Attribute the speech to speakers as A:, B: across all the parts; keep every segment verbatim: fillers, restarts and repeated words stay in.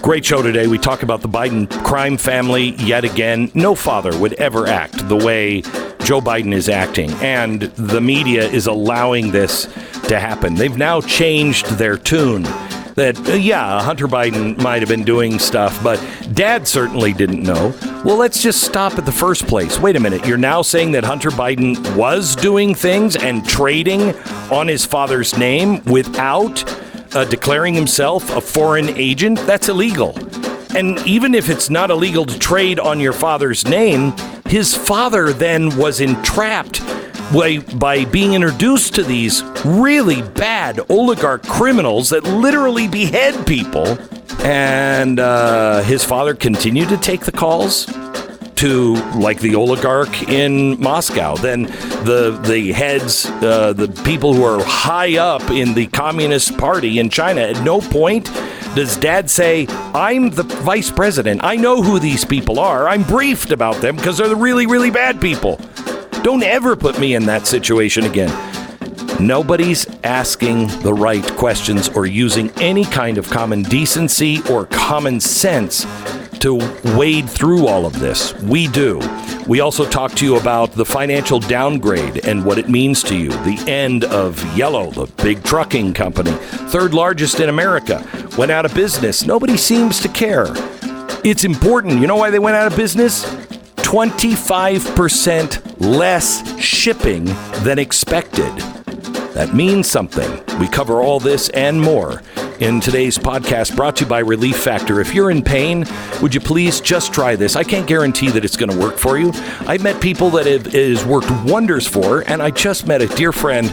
A: Great show today. We talk about the Biden crime family yet again. No father would ever act the way Joe Biden is acting, and the media is allowing this to happen. They've now changed their tune. That, uh, yeah, Hunter Biden might have been doing stuff, but Dad certainly didn't know. Well, let's just stop at the first place. Wait a minute. You're now saying that Hunter Biden was doing things and trading on his father's name without uh, declaring himself a foreign agent? That's illegal. And even if it's not illegal to trade on your father's name, his father then was entrapped By, by being introduced to these really bad oligarch criminals that literally behead people. And uh, his father continued to take the calls to, like, the oligarch in Moscow. Then the the heads, uh, the people who are high up in the Communist Party in China, at no point does Dad say, I'm the vice president. I know who these people are. I'm briefed about them because they're the really, really bad people. Don't ever put me in that situation again. Nobody's asking the right questions or using any kind of common decency or common sense to wade through all of this. We do. We also talk to you about the financial downgrade and what it means to you. The end of Yellow, the big trucking company, third largest in America, went out of business. Nobody seems to care. It's important. You know why they went out of business? twenty-five percent less shipping than expected. That means something. We cover all this and more in today's podcast, brought to you by Relief Factor. If you're in pain, would you please just try this? I can't guarantee that it's going to work for you. I've met people that it has worked wonders for, and I just met a dear friend,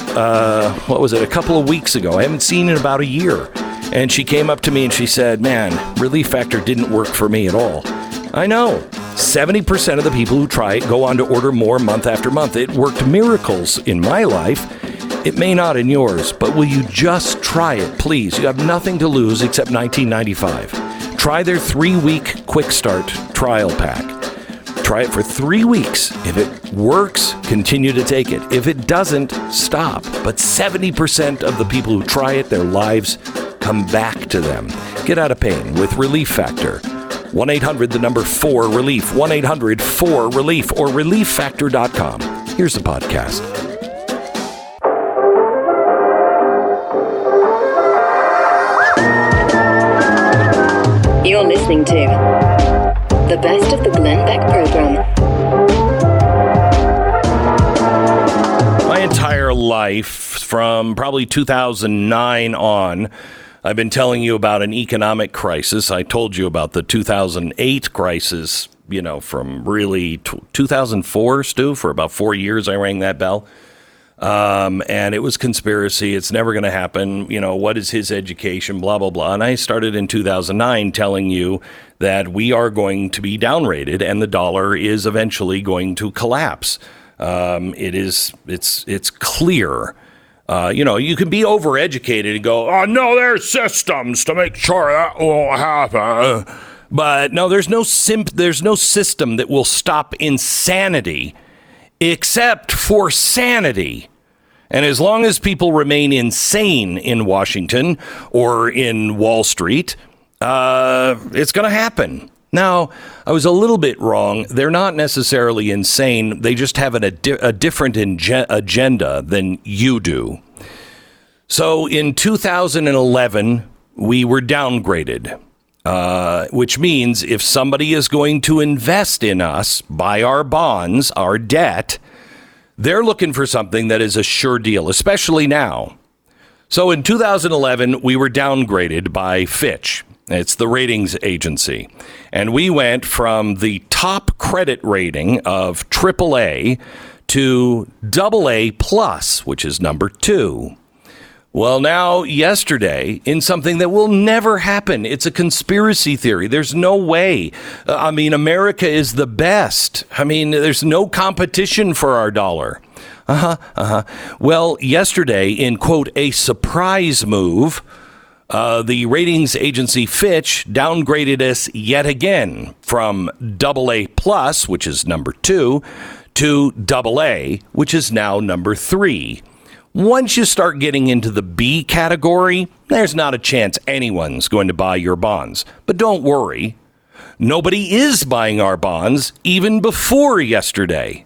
A: uh, what was it, a couple of weeks ago. I haven't seen in about a year. And she came up to me and she said, man, Relief Factor didn't work for me at all. I know. seventy percent of the people who try it go on to order more month after month. It worked miracles in my life. It may not in yours, but will you just try it, please? You have nothing to lose except nineteen ninety-five dollars. Try their three-week quick start trial pack. Try it for three weeks. If it works, continue to take it. If it doesn't, stop. But seventy percent of the people who try it, their lives come back to them. Get out of pain with Relief Factor. one eight hundred, the number four, relief. one eight hundred four relief or relief factor dot com. Here's the podcast.
B: You're listening to the best of the Glenn Beck program.
A: My entire life, from probably two thousand nine on, I've been telling you about an economic crisis. I told you about the two thousand eight crisis, you know, from really t- two thousand four, Stu, for about four years I rang that bell. Um, and it was conspiracy. It's never going to happen. You know, what is his education, blah, blah, blah. And I started in two thousand nine telling you that we are going to be downrated and the dollar is eventually going to collapse. Um, it is, it's, it's clear. Uh, you know, you can be overeducated and go, oh, no, there's systems to make sure that won't happen. But no, there's no simp- there's no system that will stop insanity except for sanity. And as long as people remain insane in Washington or in Wall Street, uh, it's going to happen. Now, I was a little bit wrong. They're not necessarily insane. They just have an, a, di- a different inge- agenda than you do. So in two thousand eleven, we were downgraded, uh, which means if somebody is going to invest in us, buy our bonds, our debt, they're looking for something that is a sure deal, especially now. So in two thousand eleven, we were downgraded by Fitch. It's the ratings agency. And we went from the top credit rating of triple A to double A plus, which is number two. Well, now, yesterday, in something that will never happen, it's a conspiracy theory. There's no way. Uh, I mean, America is the best. I mean, there's no competition for our dollar. Uh-huh, uh-huh. Well, yesterday, in, quote, a surprise move, Uh, the ratings agency Fitch downgraded us yet again from double A plus, which is number two, to double A, which is now number three. Once you start getting into the B category, there's not a chance anyone's going to buy your bonds. But don't worry. Nobody is buying our bonds even before yesterday.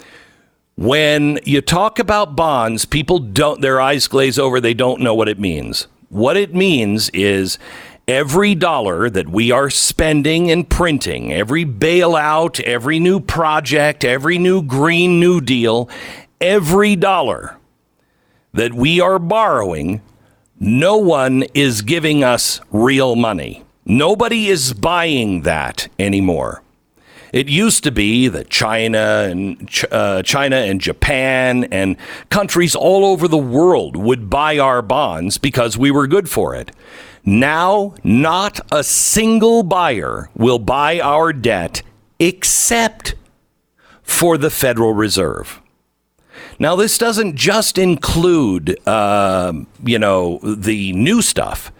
A: When you talk about bonds, people don't, their eyes glaze over. They don't know what it means. What it means is every dollar that we are spending and printing, every bailout, every new project, every new Green New Deal, every dollar that we are borrowing, no one is giving us real money. Nobody is buying that anymore. It used to be that China and uh, China and Japan and countries all over the world would buy our bonds because we were good for it. Now, not a single buyer will buy our debt except for the Federal Reserve. Now, this doesn't just include, uh, you know, the new stuff.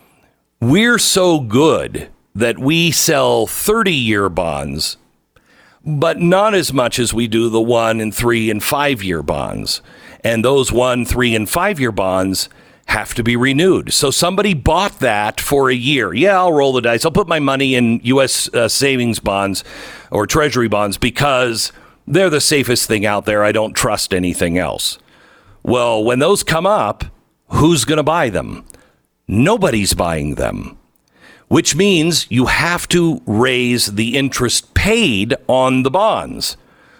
A: We're so good that we sell thirty-year bonds, but not as much as we do the one and three and five-year bonds. And those one, three, and five-year bonds have to be renewed. So somebody bought that for a year. Yeah, I'll roll the dice. I'll put my money in U S uh, savings bonds or treasury bonds because they're the safest thing out there. I don't trust anything else. Well, when those come up, who's going to buy them? Nobody's buying them, which means you have to raise the interest paid on the bonds,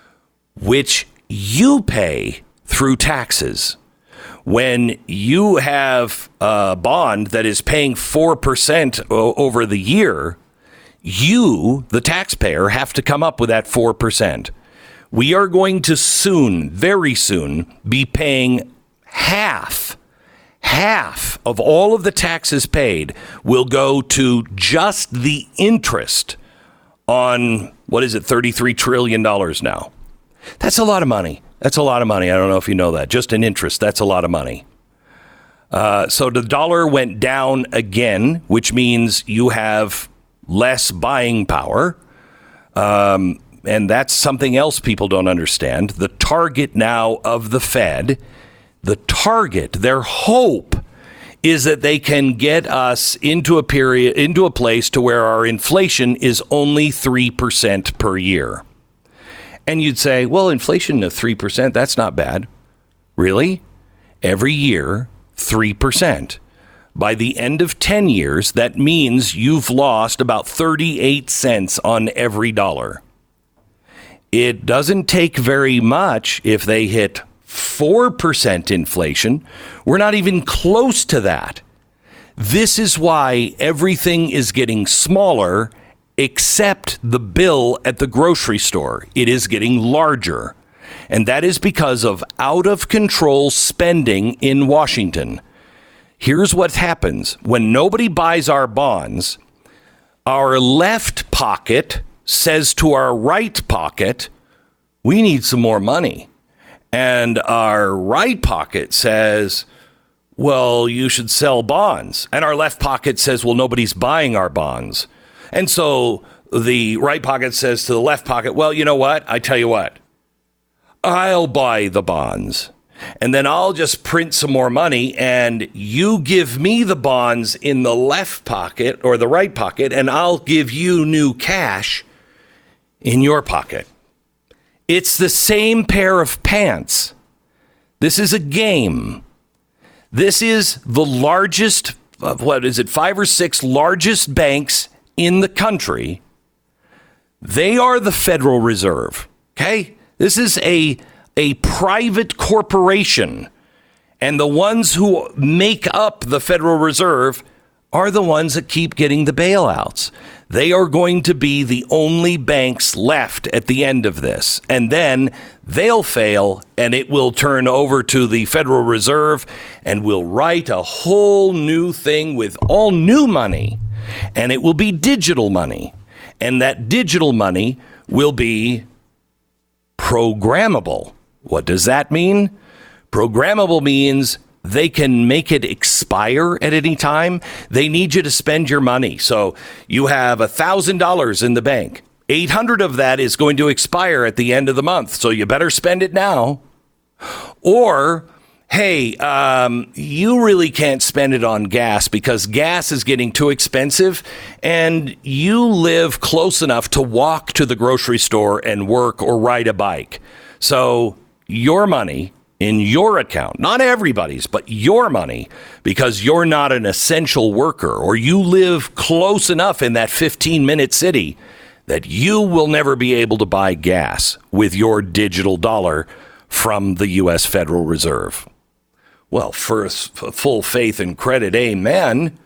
A: which you pay through taxes. When you have a bond that is paying four percent over the year, you, the taxpayer, have to come up with that four percent. We are going to soon, very soon, be paying half, half of all of the taxes paid will go to just the interest on, what is it, thirty-three trillion dollars now. That's a lot of money. That's a lot of money. I don't know if you know that. Just in interest, that's a lot of money. Uh, so the dollar went down again, which means you have less buying power. Um, and that's something else people don't understand. The target now of the Fed, the target, their hope is that they can get us into a period, into a place to where our inflation is only three percent per year. And you'd say, well, inflation of three percent, that's not bad. Really? Every year, three percent. By the end of ten years, that means you've lost about thirty-eight cents on every dollar. It doesn't take very much if they hit four percent inflation. We're not even close to that. This is why everything is getting smaller except the bill at the grocery store. It is getting larger. And that is because of out of control spending in Washington. Here's what happens. When nobody buys our bonds, our left pocket says to our right pocket, we need some more money. And our right pocket says, well, you should sell bonds. And our left pocket says, well, nobody's buying our bonds. And so the right pocket says to the left pocket, well, you know what? I tell you what, I'll buy the bonds and then I'll just print some more money and you give me the bonds in the left pocket or the right pocket and I'll give you new cash in your pocket. It's the same pair of pants. This is a game. This is the largest, what is it, five or six largest banks in the country. They are the Federal Reserve. Okay? This is a, a private corporation. And the ones who make up the Federal Reserve are the ones that keep getting the bailouts. They are going to be the only banks left at the end of this. And then they'll fail and it will turn over to the Federal Reserve and we'll write a whole new thing with all new money. And it will be digital money. And that digital money will be programmable. What does that mean? Programmable means they can make it expire at any time. They need you to spend your money. So you have one thousand dollars in the bank. eight hundred of that is going to expire at the end of the month. So you better spend it now. Or hey, um, you really can't spend it on gas because gas is getting too expensive and you live close enough to walk to the grocery store and work or ride a bike. So your money in your account, not everybody's, but your money, because you're not an essential worker or you live close enough in that fifteen minute city that you will never be able to buy gas with your digital dollar from the U S Federal Reserve. Well, first, full faith and credit, amen.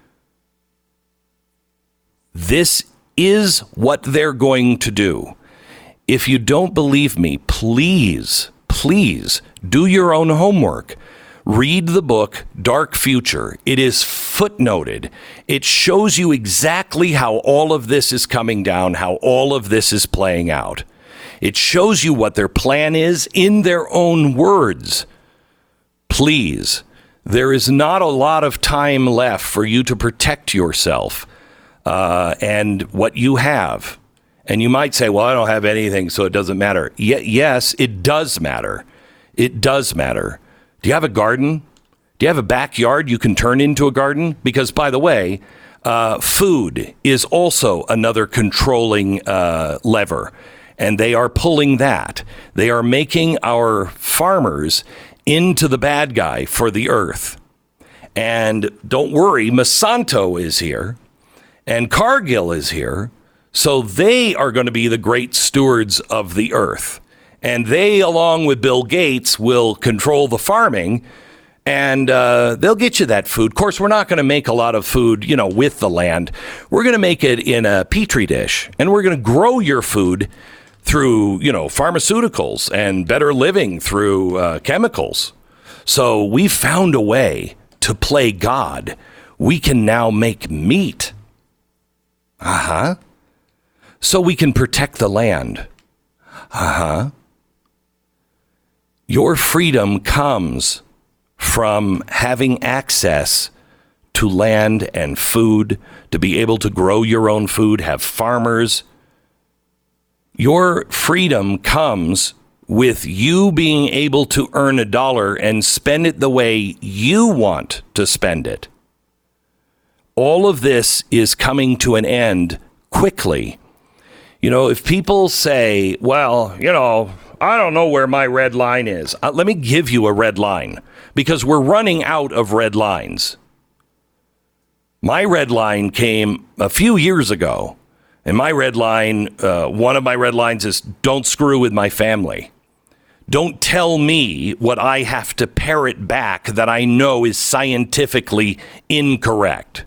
A: This is what they're going to do. If you don't believe me, please, please do your own homework. Read the book, Dark Future. It is footnoted. It shows you exactly how all of this is coming down, how all of this is playing out. It shows you what their plan is in their own words. Please, there is not a lot of time left for you to protect yourself uh, and what you have. And you might say, well, I don't have anything, so it doesn't matter. Y- yes, it does matter. It does matter. Do you have a garden? Do you have a backyard you can turn into a garden? Because, by the way, uh, food is also another controlling uh, lever. And they are pulling that. They are making our farmers into the bad guy for the earth. And don't worry, Monsanto is here and Cargill is here. So they are going to be the great stewards of the earth. And they, along with Bill Gates, will control the farming and uh, they'll get you that food. Of course, we're not going to make a lot of food, you know, with the land. We're going to make it in a petri dish and we're going to grow your food through, you know, pharmaceuticals and better living through uh, chemicals. So we found a way to play God. We can now make meat. Uh-huh. So we can protect the land. Uh-huh. Your freedom comes from having access to land and food, to be able to grow your own food, have farmers. Your freedom comes with you being able to earn a dollar and spend it the way you want to spend it. All of this is coming to an end quickly. You know, if people say, well, you know, I don't know where my red line is. Uh, let me give you a red line because we're running out of red lines. My red line came a few years ago. And my red line, uh, one of my red lines is don't screw with my family. Don't tell me what I have to parrot back that I know is scientifically incorrect.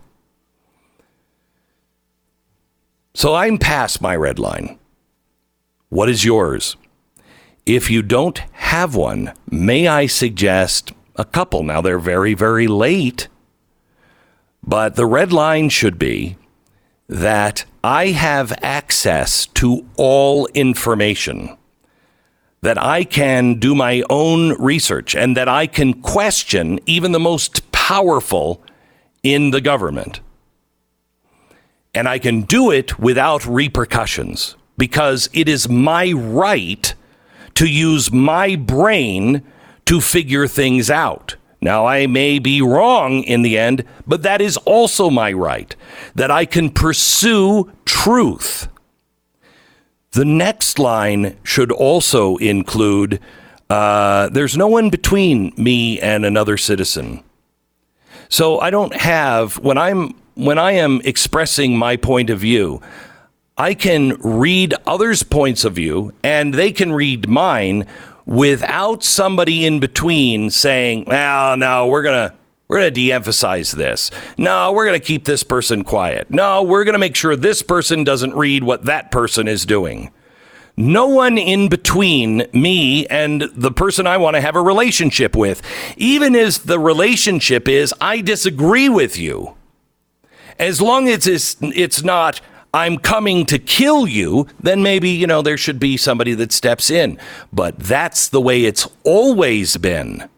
A: So I'm past my red line. What is yours? If you don't have one, may I suggest a couple? Now, they're very, very late. But the red line should be that I have access to all information, that I can do my own research, and that I can question even the most powerful in the government. And I can do it without repercussions because it is my right to use my brain to figure things out. Now, I may be wrong in the end, but that is also my right, that I can pursue truth. The next line should also include, uh, there's no one between me and another citizen. So I don't have, when I'm, when I am expressing my point of view, I can read others' points of view and they can read mine without somebody in between saying, well, no, we're going to we're going to de-emphasize this. No, we're going to keep this person quiet. No, we're going to make sure this person doesn't read what that person is doing. No one in between me and the person I want to have a relationship with, even as the relationship is, I disagree with you. As long as it's, it's not, I'm coming to kill you, then maybe, you know, there should be somebody that steps in. But that's the way it's always been.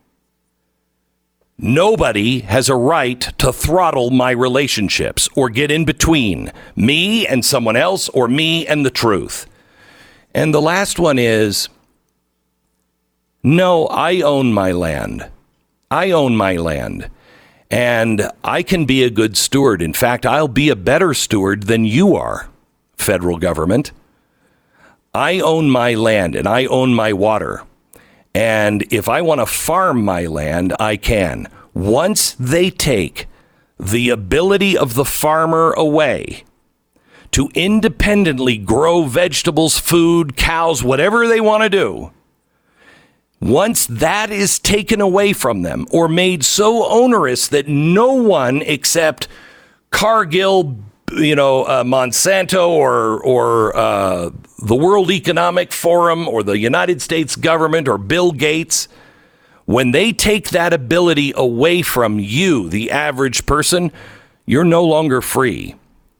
A: Nobody has a right to throttle my relationships or get in between me and someone else or me and the truth. And the last one is, no, I own my land. I own my land, and I can be a good steward. In fact, I'll be a better steward than you are, federal government. I own my land, and I own my water. And if I want to farm my land, I can. Once they take the ability of the farmer away to independently grow vegetables, food, cows, whatever they want to do, once that is taken away from them or made so onerous that no one except Cargill, you know, uh, Monsanto or or uh, the World Economic Forum or the United States government or Bill Gates, when they take that ability away from you, the average person, you're no longer free.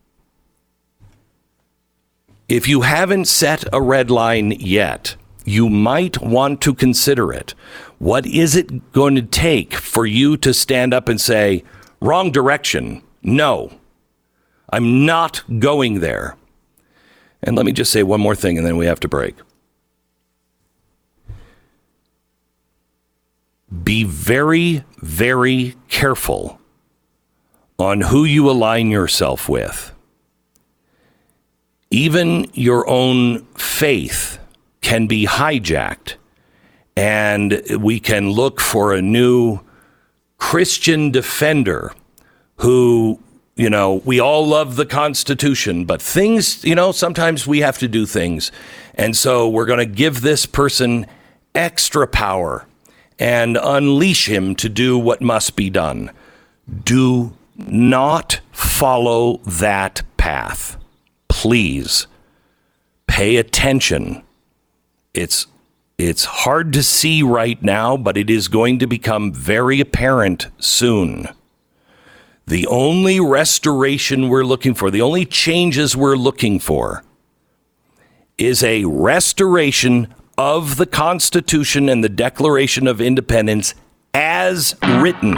A: If you haven't set a red line yet, you might want to consider it. What is it going to take for you to stand up and say, wrong direction? No, I'm not going there. And let me just say one more thing, and then we have to break. Be very, very careful on who you align yourself with. Even your own faith can be hijacked, and we can look for a new Christian defender who, you know, we all love the Constitution, but things, you know, sometimes we have to do things. And so we're going to give this person extra power and unleash him to do what must be done. Do not follow that path. Please pay attention. It's it's hard to see right now, but it is going to become very apparent soon. The only restoration we're looking for, the only changes we're looking for, is a restoration of the Constitution and the Declaration of Independence as written.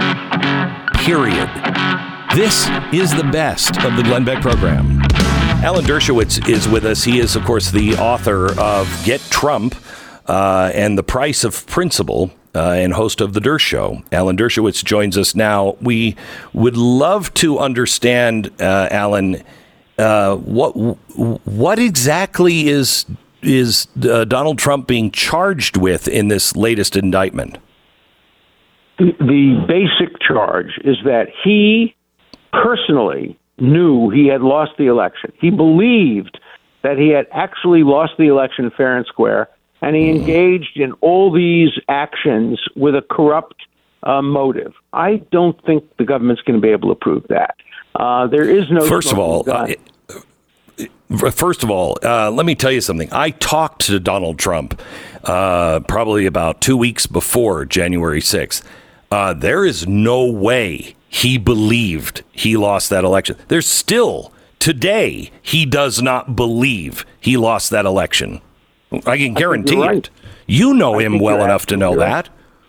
A: Period. This is the best of the Glenn Beck program. Alan Dershowitz is with us. He is, of course, the author of Get Trump uh, and the Price of Principle, uh, and host of The Dersh Show. Alan Dershowitz joins us now. We would love to understand, uh, Alan, uh, what what exactly is is uh, Donald Trump being charged with in this latest indictment?
C: The, the basic charge is that he personally knew he had lost the election. He believed that he had actually lost the election fair and square, and he engaged in all these actions with a corrupt uh, motive. I don't think the government's going to be able to prove that. Uh, there is no...
A: First of all, uh, first of all, uh, let me tell you something. I talked to Donald Trump uh, probably about two weeks before January sixth. Uh, there is no way he believed he lost that election. There's still, today, he does not believe he lost that election. I can guarantee
C: I right.
A: it. You know him well enough to know that.
C: Right.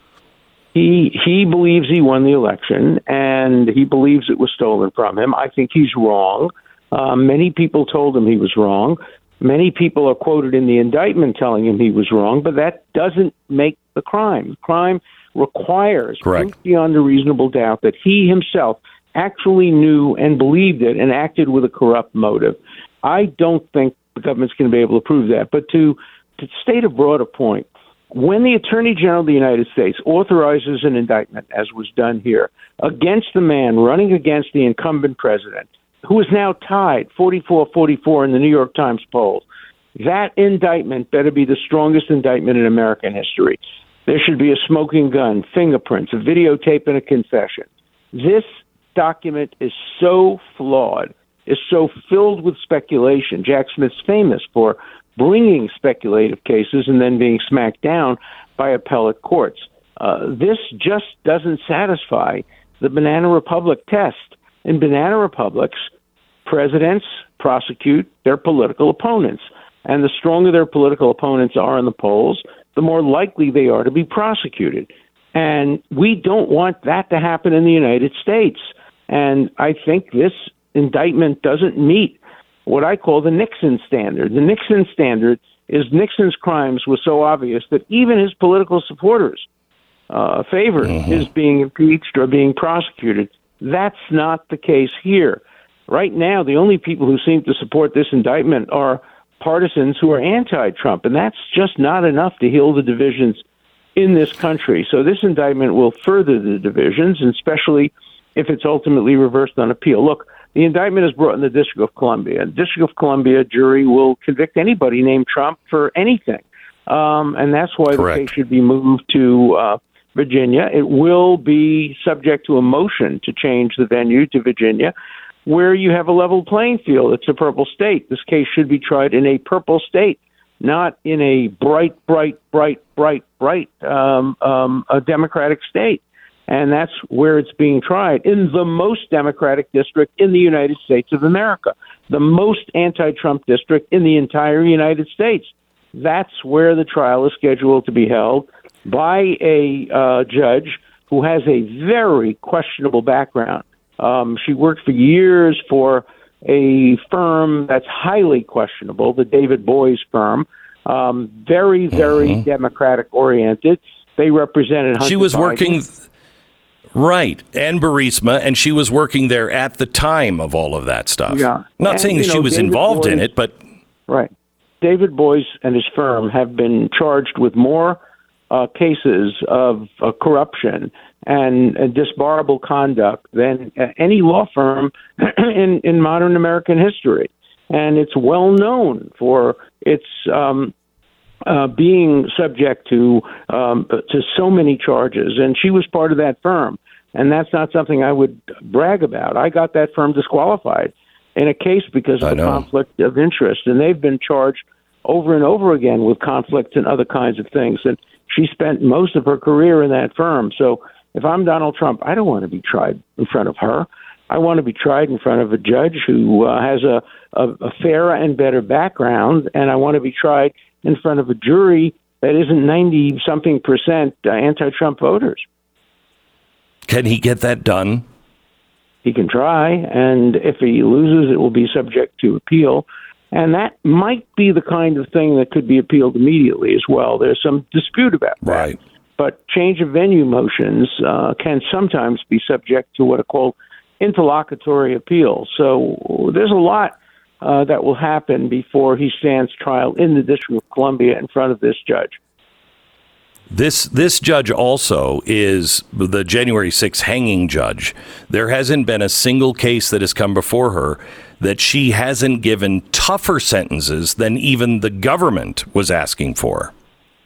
C: He he believes he won the election, and he believes it was stolen from him. I think he's wrong. Uh, many people told him he was wrong. Many people are quoted in the indictment telling him he was wrong, but that doesn't make the crime. Crime requires proof beyond a reasonable doubt that he himself actually knew and believed it and acted with a corrupt motive. I don't think the government's going to be able to prove that. But to, to state a broader point, when the Attorney General of the United States authorizes an indictment, as was done here, against the man running against the incumbent president, who is now tied forty-four forty-four in the New York Times polls, that indictment better be the strongest indictment in American history. There should be a smoking gun, fingerprints, a videotape, and a confession. This document is so flawed, is so filled with speculation. Jack Smith's famous for bringing speculative cases and then being smacked down by appellate courts. Uh, this just doesn't satisfy the Banana Republic test. In banana republics, presidents prosecute their political opponents. And the stronger their political opponents are in the polls, the more likely they are to be prosecuted. And we don't want that to happen in the United States. And I think this indictment doesn't meet what I call the Nixon standard. The Nixon standard is Nixon's crimes were so obvious that even his political supporters uh, favored
A: mm-hmm.
C: his being impeached or being prosecuted. That's not the case here. Right now, the only people who seem to support this indictment are partisans who are anti-Trump, and that's just not enough to heal the divisions in this country. So this indictment will further the divisions, and especially if it's ultimately reversed on appeal. Look, the indictment is brought in the District of Columbia. The District of Columbia jury will convict anybody named Trump for anything, um, and that's why
A: Correct.
C: the case should be moved to uh, Virginia. It will be subject to a motion to change the venue to Virginia, where you have a level playing field. It's a purple state. This case should be tried in a purple state, not in a bright, bright, bright, bright, bright um, um, a Democratic state. And that's where it's being tried, in the most Democratic district in the United States of America, the most anti-Trump district in the entire United States. That's where the trial is scheduled to be held by a uh, judge who has a very questionable background. Um, she worked for years for a firm that's highly questionable, the David Boies firm, um, very, very mm-hmm. Democratic-oriented. They represented Hunter
A: She was
C: Biden.
A: working, right, and Burisma, and she was working there at the time of all of that stuff.
C: Yeah.
A: Not
C: and,
A: saying that
C: know,
A: she was
C: David
A: involved
C: Boies,
A: in it, but...
C: Right. David Boies and his firm have been charged with more uh, cases of uh, corruption and uh, disbarable conduct than uh, any law firm in, in modern American history. And it's well known for its um, uh, being subject to um, to so many charges. And she was part of that firm. And that's not something I would brag about. I got that firm disqualified in a case because of a conflict of interest. And they've been charged over and over again with conflicts and other kinds of things. And she spent most of her career in that firm. So if I'm Donald Trump, I don't want to be tried in front of her. I want to be tried in front of a judge who uh, has a, a, a fairer and better background, and I want to be tried in front of a jury that isn't ninety-something percent uh, anti-Trump voters.
A: Can he get that done?
C: He can try, and if he loses, it will be subject to appeal. And that might be the kind of thing that could be appealed immediately as well. There's some dispute about that.
A: Right.
C: But change of venue motions uh, can sometimes be subject to what are called interlocutory appeals. So there's a lot uh, that will happen before he stands trial in the District of Columbia in front of this judge.
A: This this judge also is the January sixth hanging judge. There hasn't been a single case that has come before her that she hasn't given tougher sentences than even the government was asking for.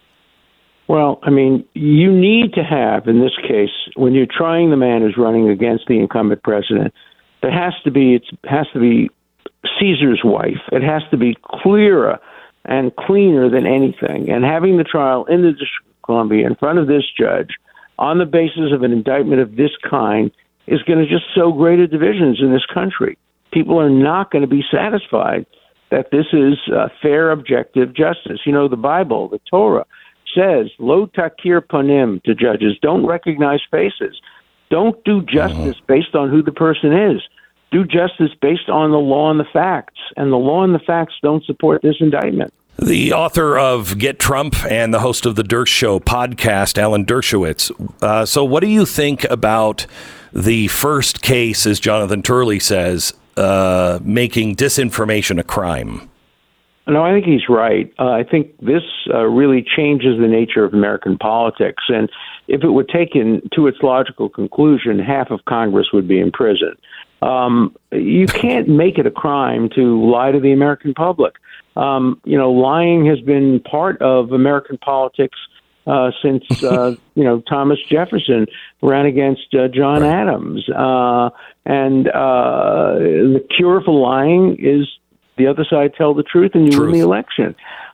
C: Well, I mean, you need to have, in this case, when you're trying the man who's running against the incumbent president, there has to be, it has to be Caesar's wife. It has to be clearer and cleaner than anything. And having the trial in the District of Columbia in front of this judge on the basis of an indictment of this kind is going to just sow greater divisions in this country. People are not going to be satisfied that this is uh, fair, objective justice. You know, the Bible, the Torah, says, lo takir panim, to judges, don't recognize faces. Don't do justice based on who the person is. Do justice based on the law and the facts. And the law and the facts don't support this indictment.
A: The author of Get Trump and the host of the Dersh Show podcast, Alan Dershowitz. Uh, so what do you think about the first case, as Jonathan Turley says, uh, making disinformation a crime?
C: No, I think he's right. Uh, I think this uh, really changes the nature of American politics. And if it were taken to its logical conclusion, half of Congress would be in prison. Um, you can't make it a crime to lie to the American public. Um, you know, lying has been part of American politics uh, since, uh, you know, Thomas Jefferson ran against uh, John right. Adams. Uh, and uh, the cure for lying is the other side tell the truth and you truth. win the election.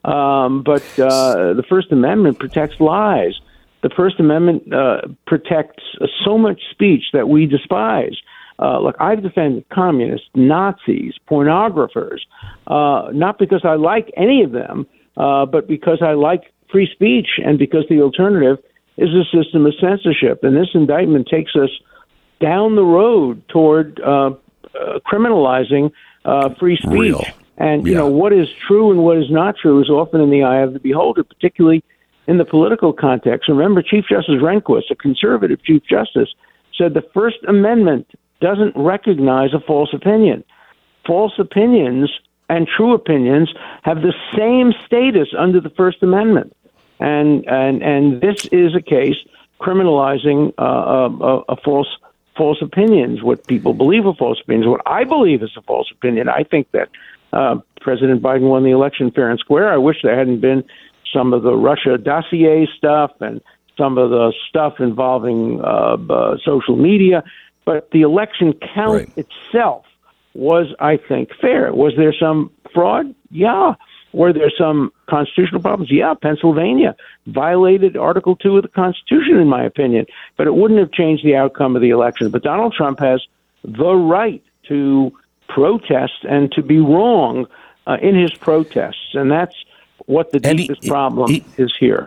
C: Um, but uh, the First Amendment protects lies. The First Amendment uh, protects uh, so much speech that we despise. Uh, look, I've defended communists, Nazis, pornographers, uh, not because I like any of them, uh, but because I like free speech and because the alternative is a system of censorship. And this indictment takes us down the road toward uh, uh, criminalizing uh, free speech.
A: Real.
C: And,
A: yeah.
C: you know, what is true and what is not true is often in the eye of the beholder, particularly in the political context, remember Chief Justice Rehnquist, a conservative Chief Justice, said the First Amendment doesn't recognize a false opinion. False opinions and true opinions have the same status under the First Amendment. And and, and this is a case criminalizing uh, a, a false false opinions, what people believe are false opinions. What I believe is a false opinion. I think that uh, President Biden won the election fair and square. I wish there hadn't been some of the Russia dossier stuff and some of the stuff involving uh, uh, social media. But the election count right. itself was, I think, fair. Was there some fraud? Yeah. Were there some constitutional problems? Yeah. Pennsylvania violated Article two of the Constitution, in my opinion, but it wouldn't have changed the outcome of the election. But Donald Trump has the right to protest and to be wrong uh, in his protests, and that's what the and deepest he, problem he, is here.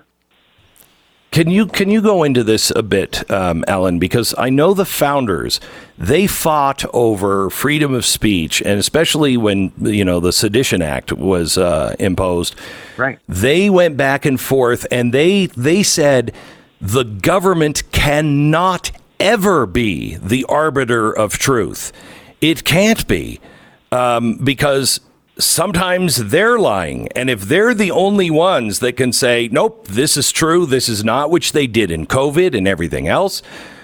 A: Can you can you go into this a bit, um, Alan? Because I know the founders, they fought over freedom of speech, and especially when, you know, the Sedition Act was uh, imposed.
C: Right.
A: They went back and forth, and they they said the government cannot ever be the arbiter of truth. It can't be, um, because sometimes they're lying. And if they're the only ones that can say, nope, this is true, this is not, which they did in COVID and everything else,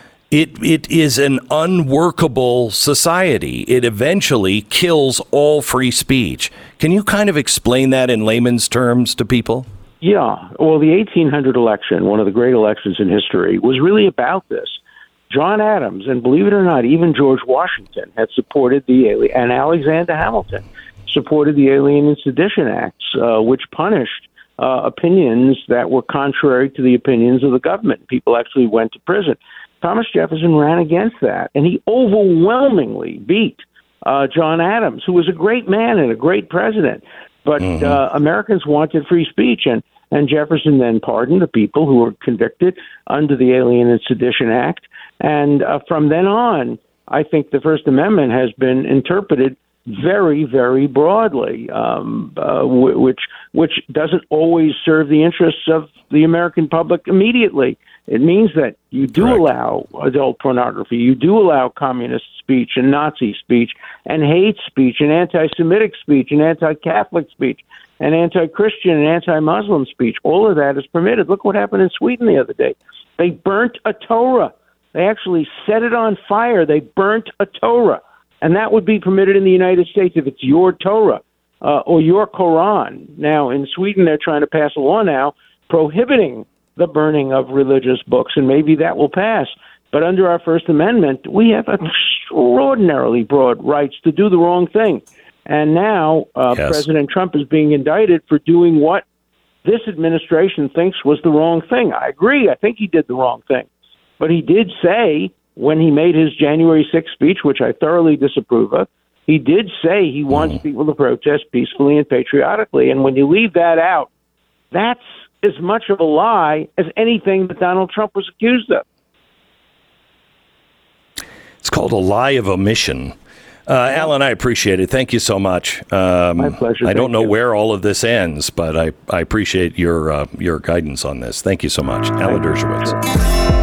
A: it it is an unworkable society. It eventually kills all free speech. Can you kind of explain that in layman's terms to people?
C: Yeah. Well, the eighteen hundred election, one of the great elections in history, was really about this. John Adams, and believe it or not, even George Washington had supported the alien, and Alexander Hamilton supported the Alien and Sedition Acts, uh, which punished uh, opinions that were contrary to the opinions of the government. People actually went to prison. Thomas Jefferson ran against that, and he overwhelmingly beat uh, John Adams, who was a great man and a great president. But mm-hmm. uh, Americans wanted free speech, and, and Jefferson then pardoned the people who were convicted under the Alien and Sedition Act. And uh, from then on, I think the First Amendment has been interpreted very, very broadly, um, uh, w- which which doesn't always serve the interests of the American public immediately. It means that you do Correct. allow adult pornography, you do allow communist speech and Nazi speech and hate speech and anti-Semitic speech and anti-Catholic speech and anti-Christian and anti-Muslim speech. All of that is permitted. Look what happened in Sweden the other day. They burnt a Torah. They actually set it on fire. They burnt a Torah. And that would be permitted in the United States if it's your Torah uh, or your Quran. Now, in Sweden, they're trying to pass a law now prohibiting the burning of religious books, and maybe that will pass. But under our First Amendment, we have extraordinarily broad rights to do the wrong thing. And now uh, yes. President Trump is being indicted for doing what this administration thinks was the wrong thing. I agree. I think he did the wrong thing. But he did say, when he made his January sixth speech, which I thoroughly disapprove of, he did say he wants mm. people to protest peacefully and patriotically. And when you leave that out, that's as much of a lie as anything that Donald Trump was accused of.
A: It's called a lie of omission. Uh, Alan, I appreciate it. Thank you so much. Um,
C: My pleasure.
A: I don't
C: Thank
A: know
C: you.
A: where all of this ends, but I, I appreciate your uh, your guidance on this. Thank you so much. Alan Dershowitz.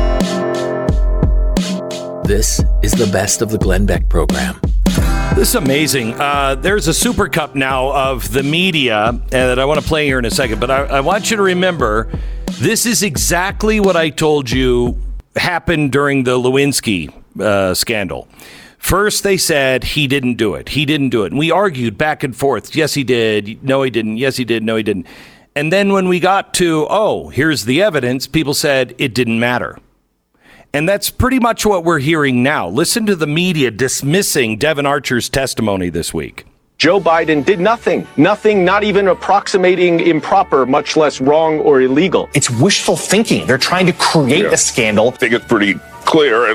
D: This is the best of the Glenn Beck program.
A: This is amazing. Uh, there's a super cup now of the media uh, that I want to play here in a second, but I, I want you to remember this is exactly what I told you happened during the Lewinsky uh, scandal. First, they said he didn't do it. He didn't do it. And we argued back and forth. Yes, he did. No, he didn't. Yes, he did. No, he didn't. And then when we got to, oh, here's the evidence, people said it didn't matter. And that's pretty much what we're hearing now. Listen to the media dismissing Devon Archer's testimony this week.
E: Joe Biden did nothing, nothing, not even approximating improper, much less wrong or illegal.
F: It's wishful thinking. They're trying to create yeah. a scandal.
G: I think it's pretty clear, at least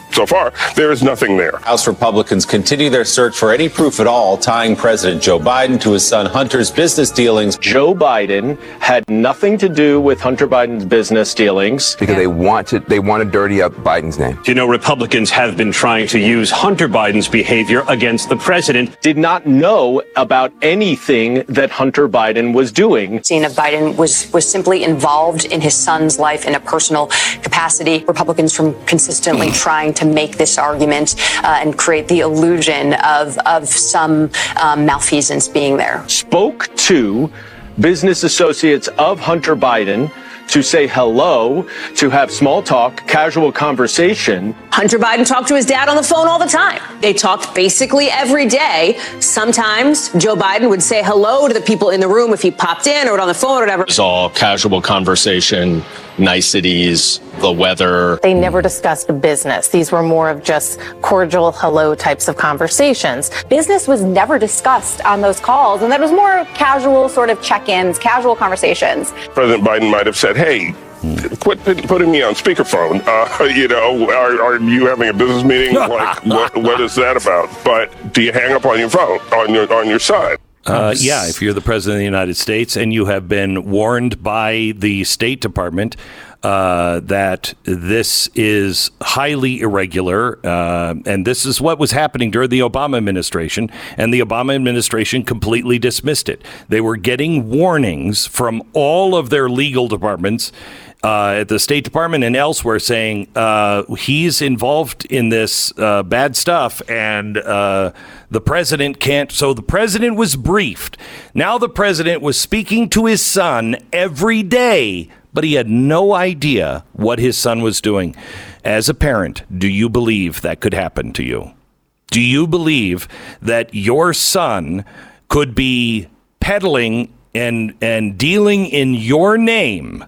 F: so far, there is nothing there.
G: House Republicans continue their search for any proof at all tying President Joe Biden to his son Hunter's business dealings.
E: Joe Biden had nothing to do with Hunter Biden's business dealings.
H: Because they want to, they want to dirty up Biden's name.
I: You know, Republicans have been trying to use Hunter Biden's behavior against the president.
E: Did not know about anything that Hunter Biden was doing.
J: Tina Biden was, was simply involved in his son's life in a personal capacity. Republicans from consistently trying to make this argument uh, and create the illusion of, of some um, malfeasance being there.
E: Spoke to business associates of Hunter Biden to say hello, to have small talk, casual conversation.
K: Hunter Biden talked to his dad on the phone all the time. They talked basically every day. Sometimes Joe Biden would say hello to the people in the room if he popped in or on the phone or whatever.
I: It's all casual conversation, niceties, the weather.
L: They never discussed business. These were more of just cordial hello types of conversations.
M: Business was never discussed on those calls, and that was more casual sort of check-ins, casual conversations.
F: President Biden might have said, hey, quit putting me on speakerphone. Uh, you know, are, are you having a business meeting? Like, what, what is that about? But do you hang up on your phone, on your on your side?
A: Uh, yeah, if you're the president of the United States and you have been warned by the State Department uh, that this is highly irregular, uh, and this is what was happening during the Obama administration, and the Obama administration completely dismissed it. They were getting warnings from all of their legal departments Uh, at the State Department and elsewhere saying uh, he's involved in this uh, bad stuff and uh, the president can't. So the president was briefed. Now the president was speaking to his son every day, but he had no idea what his son was doing. As a parent, do you believe that could happen to you? Do you believe that your son could be peddling and, and dealing in your name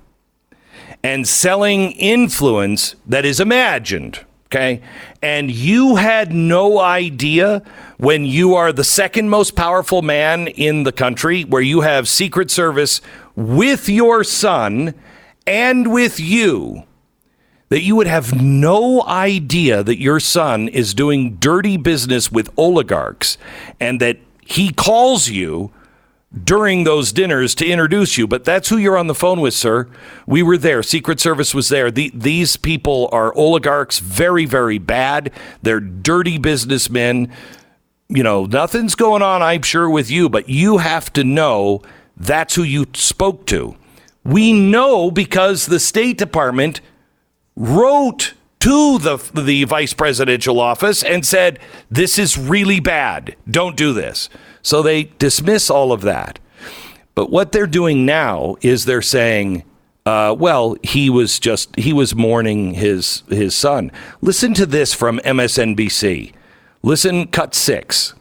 A: and selling influence that is imagined, okay? And you had no idea when you are the second most powerful man in the country, where you have Secret Service with your son and with you, that you would have no idea that your son is doing dirty business with oligarchs and that he calls you during those dinners to introduce you. But that's who you're on the phone with, sir. We were there. Secret Service was there. The, these people are oligarchs, very, very bad. They're dirty businessmen. You know, nothing's going on, I'm sure, with you, but you have to know that's who you spoke to. We know because the State Department wrote to the, the vice presidential office and said, this is really bad. Don't do this. So they dismiss all of that. But what they're doing now is they're saying, uh, well, he was just he was mourning his his son. Listen to this from M S N B C. Listen, cut six.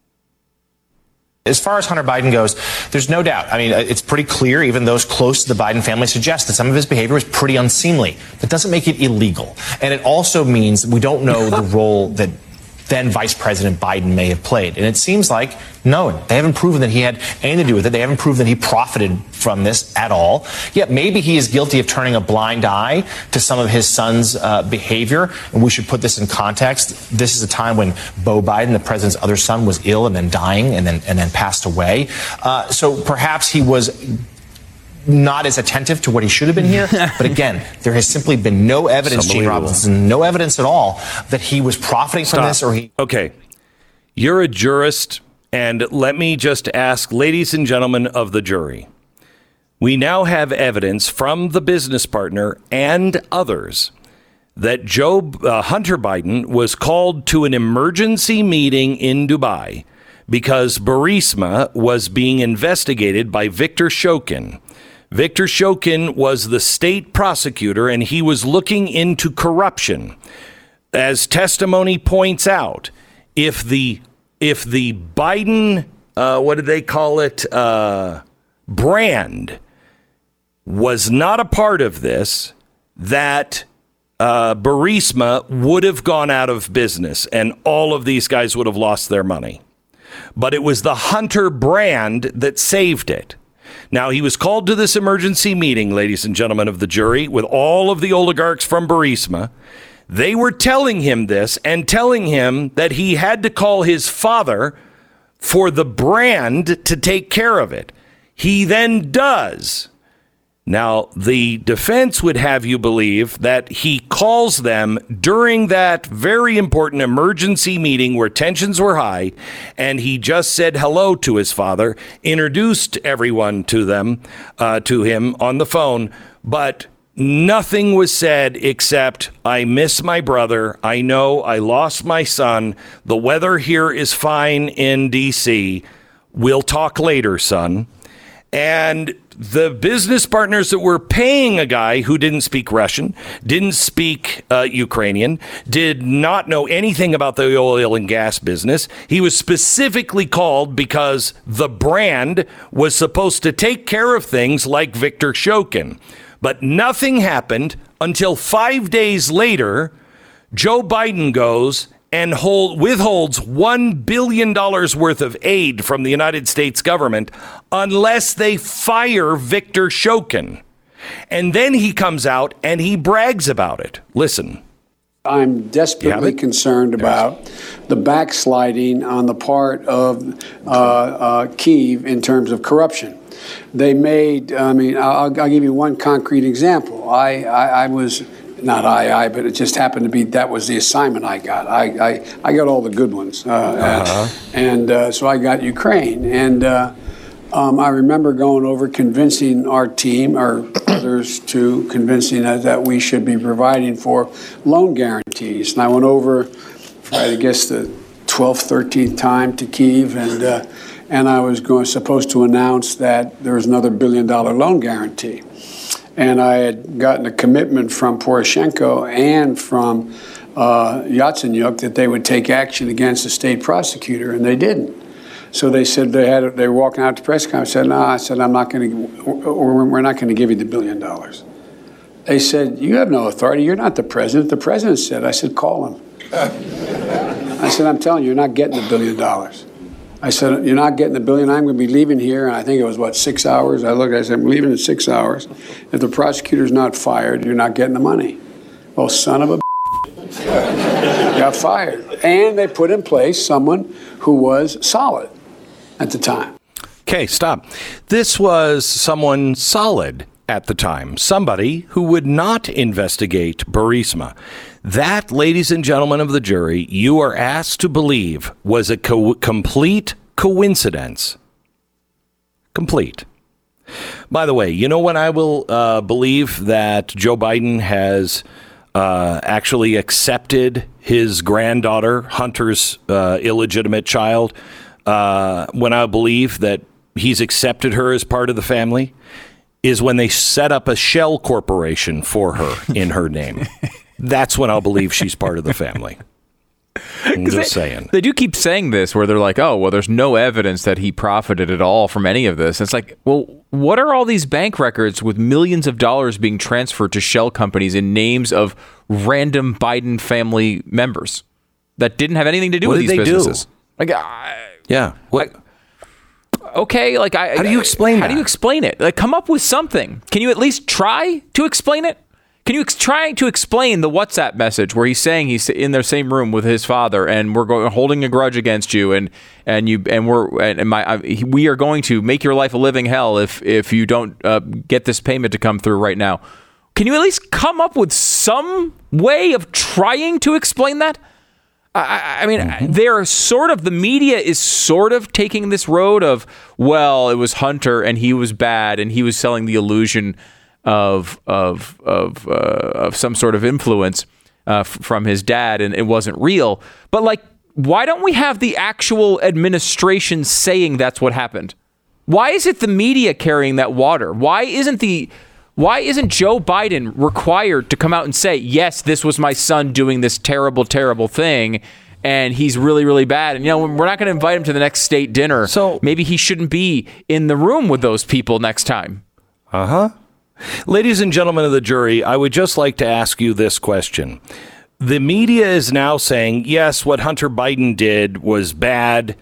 N: As far as Hunter Biden goes, there's no doubt. I mean, it's pretty clear, even those close to the Biden family suggest that some of his behavior was pretty unseemly. That doesn't make it illegal. And it also means we don't know the role that then Vice President Biden may have played. And it seems like, no, they haven't proven that he had anything to do with it. They haven't proven that he profited from this at all. Yet maybe he is guilty of turning a blind eye to some of his son's uh, behavior. And we should put this in context. This is a time when Beau Biden, the president's other son, was ill and then dying and then, and then passed away. Uh, so perhaps he was not as attentive to what he should have been here. But again, there has simply been no evidence, Gene Robinson, no evidence at all that he was profiting
A: Stop.
N: from this or he...
A: Okay. You're a jurist, and let me just ask, ladies and gentlemen of the jury, we now have evidence from the business partner and others that Joe uh, Hunter Biden was called to an emergency meeting in Dubai because Burisma was being investigated by Victor Shokin. Victor Shokin was the state prosecutor, and he was looking into corruption. As testimony points out, if the if the Biden, uh, what did they call it, uh, brand was not a part of this, that uh, Burisma would have gone out of business, and all of these guys would have lost their money. But it was the Hunter brand that saved it. Now, he was called to this emergency meeting, ladies and gentlemen of the jury, with all of the oligarchs from Burisma. They were telling him this and telling him that he had to call his father for the brand to take care of it. He then does. Now, the defense would have you believe that he calls them during that very important emergency meeting where tensions were high, and he just said hello to his father, introduced everyone to them, uh, to him on the phone, but nothing was said except, I miss my brother. I know I lost my son. The weather here is fine in D C. We'll talk later, son. And the business partners that were paying a guy who didn't speak Russian, didn't speak uh, Ukrainian, did not know anything about the oil and gas business. He was specifically called because the brand was supposed to take care of things like Viktor Shokin. But nothing happened until five days later, Joe Biden goes and hold, withholds one billion dollars worth of aid from the United States government unless they fire Viktor Shokin. And then he comes out and he brags about it. Listen.
O: I'm desperately concerned about the backsliding on the part of uh, uh, Kyiv in terms of corruption. They made, I mean, I'll, I'll give you one concrete example. I, I, I was... Not I, I, but it just happened to be that was the assignment I got. I, I, I got all the good ones. Uh, uh-huh. And uh, so I got Ukraine. And uh, um, I remember going over convincing our team, or others too, convincing us that we should be providing for loan guarantees. And I went over, for, I guess, the twelfth, thirteenth time to Kyiv, and uh, and I was going supposed to announce that there was another billion dollar loan guarantee. And I had gotten a commitment from Poroshenko and from uh, Yatsenyuk that they would take action against the state prosecutor, and they didn't. So they said they had they were walking out to press conference. I said, no, I said, I'm not going to, or we're not going to give you the billion dollars. They said, you have no authority. You're not the president. The president said. I said, call him. I said, I'm telling you, you're not getting the billion dollars. I said, you're not getting the billion. I'm going to be leaving here. And I think it was, what, six hours? I looked, I said, I'm leaving in six hours. If the prosecutor's not fired, you're not getting the money. Well, son of a got fired. And they put in place someone who was solid at the time.
A: Okay, stop. This was someone solid at the time. Somebody who would not investigate Burisma. That, ladies and gentlemen of the jury, you are asked to believe was a co- complete coincidence. Complete. By the way, you know when I will uh, believe that Joe Biden has uh, actually accepted his granddaughter, Hunter's uh, illegitimate child, uh, when I believe that he's accepted her as part of the family, is when they set up a shell corporation for her in her name. That's when I'll believe she's part of the family. I'm just
P: they,
A: saying.
P: They do keep saying this where they're like, oh, well, there's no evidence that he profited at all from any of this. It's like, well, what are all these bank records with millions of dollars being transferred to shell companies in names of random Biden family members that didn't have anything to do
A: what
P: with
A: did
P: these
A: they
P: businesses?
A: Do?
P: Like, I,
A: yeah. What?
P: I, okay. Like, I,
A: how do you explain
P: how
A: that?
P: How do you explain it? Like, come up with something. Can you at least try to explain it? Can you ex- try to explain the WhatsApp message where he's saying he's in their same room with his father, and we're going holding a grudge against you, and and you and we're and my I, we are going to make your life a living hell if if you don't uh, get this payment to come through right now. Can you at least come up with some way of trying to explain that? I, I mean, mm-hmm. they're sort of the media is sort of taking this road of, well, it was Hunter and he was bad and he was selling the illusion of of of uh, of some sort of influence uh, f- from his dad, and it wasn't real. But like, why don't we have the actual administration saying that's what happened? Why is it the media carrying that water? Why isn't the why isn't Joe Biden required to come out and say, yes, this was my son doing this terrible, terrible thing, and he's really, really bad, and you know we're not going to invite him to the next state dinner. So maybe he shouldn't be in the room with those people next time.
A: Uh huh. Ladies and gentlemen of the jury, I would just like to ask you this question. The media is now saying, yes, what Hunter Biden did was bad,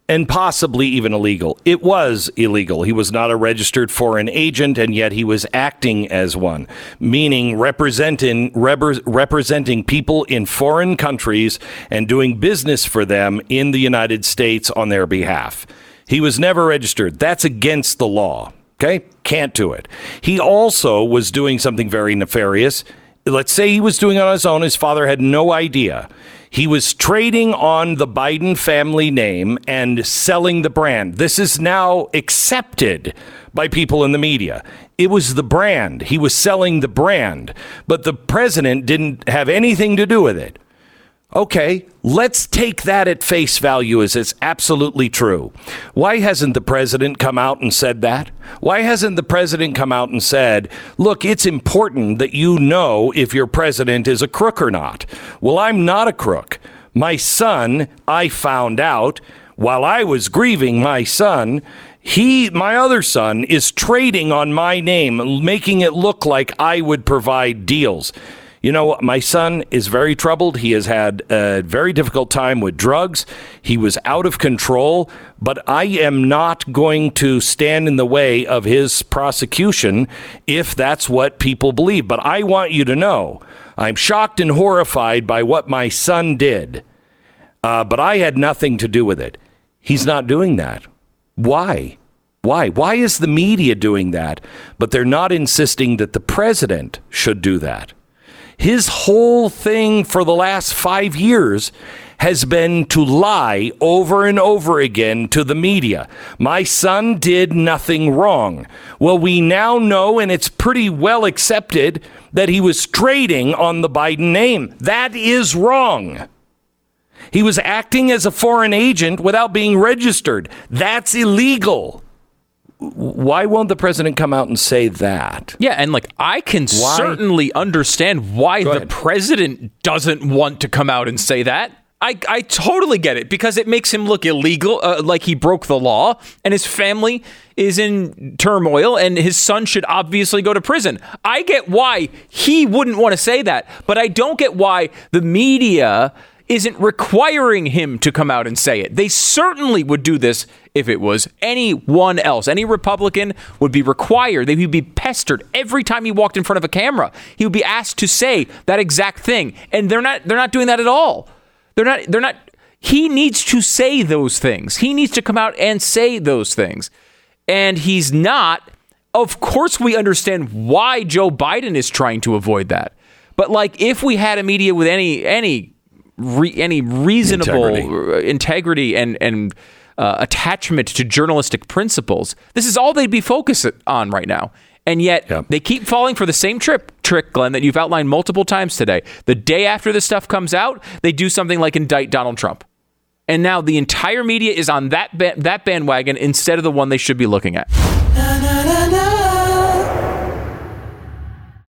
A: and possibly even illegal. It was illegal. He was not a registered foreign agent, and yet he was acting as one, meaning representing rep- representing people in foreign countries and doing business for them in the United States on their behalf. He was never registered. That's against the law. Okay? Can't do it. He also was doing something very nefarious. Let's say he was doing it on his own. His father had no idea. He was trading on the Biden family name and selling the brand. This is now accepted by people in the media. It was the brand. He was selling the brand, but the president didn't have anything to do with it. Okay, let's take that at face value as it's absolutely true. Why hasn't the president come out and said that? Why hasn't the president come out and said, look, it's important that you know if your president is a crook or not? Well, I'm not a crook. My son, I found out while I was grieving my son, he, my other son, is trading on my name, making it look like I would provide deals. You know, my son is very troubled. He has had a very difficult time with drugs. He was out of control, but I am not going to stand in the way of his prosecution if that's what people believe. But I want you to know, I'm shocked and horrified by what my son did, uh, but I had nothing to do with it. He's not doing that. Why? Why? Why is the media doing that, but they're not insisting that the president should do that? His whole thing for the last five years has been to lie over and over again to the media. My son did nothing wrong. Well, we now know, and it's pretty well accepted, that he was trading on the Biden name. That is wrong. He was acting as a foreign agent without being registered. That's illegal. Why won't the president come out and say that?
P: Yeah, and like I can why? certainly understand why the president doesn't want to come out and say that. I, I totally get it because it makes him look illegal, uh, like he broke the law, and his family is in turmoil, and his son should obviously go to prison. I get why he wouldn't want to say that, but I don't get why the media isn't requiring him to come out and say it. They certainly would do this if it was anyone else. Any Republican would be required. They would be pestered every time he walked in front of a camera. He would be asked to say that exact thing. And they're not they're not doing that at all. They're not they're not he needs to say those things. He needs to come out and say those things. And he's not. Of course we understand why Joe Biden is trying to avoid that. But like if we had a media with any any Re, any reasonable integrity, integrity and and uh, attachment to journalistic principles, this is all they'd be focused on right now. And yet yeah. they keep falling for the same trip trick, Glenn, that you've outlined multiple times today. The day after this stuff comes out, they do something like indict Donald Trump. And now the entire media is on that ba- that bandwagon instead of the one they should be looking at.